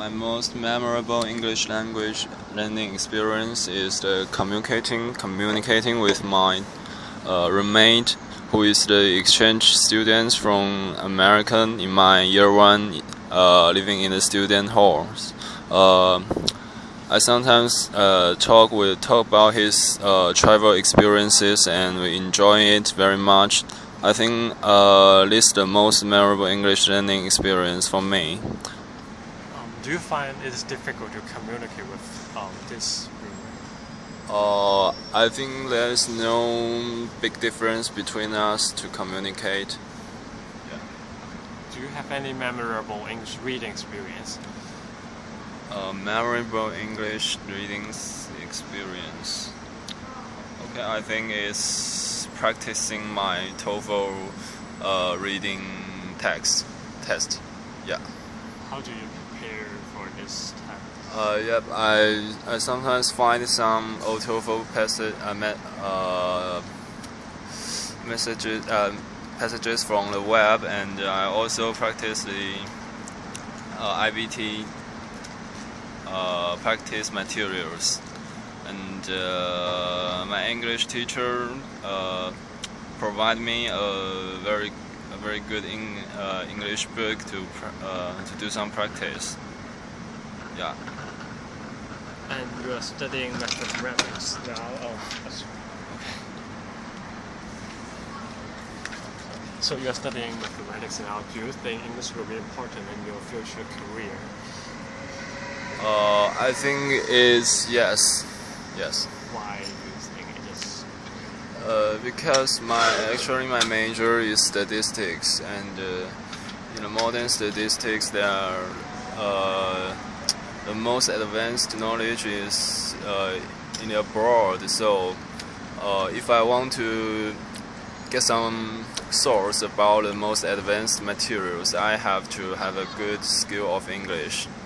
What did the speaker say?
most memorable English language learning experience is the communicating with my roommate, who is the exchange student from America in my year one, living in the student halls. I sometimes talk about his travel experiences, and we enjoy it very much. I think this is the most memorable English learning experience for me. Do you find it is difficult to communicate with this roommate? I think there is no big difference between us to communicate. Yeah. Do you have any memorable English reading experience? Memorable English reading experience. Okay, I think it's practicing my TOEFL reading test. Yeah. How do you prepare for this test? Yep. I sometimes find some old TOEFL passages from the web, and I also practice the IBT practice materials. And my English teacher provide me a very good English book to do some practice. Yeah. And you are studying mathematics now. So you are studying mathematics now. Do you think English will be important in your future career? I think it's yes. Why do you think it is? Because my major is statistics, and in modern statistics, the most advanced knowledge is in abroad. So if I want to get some source about the most advanced materials, I have to have a good skill of English.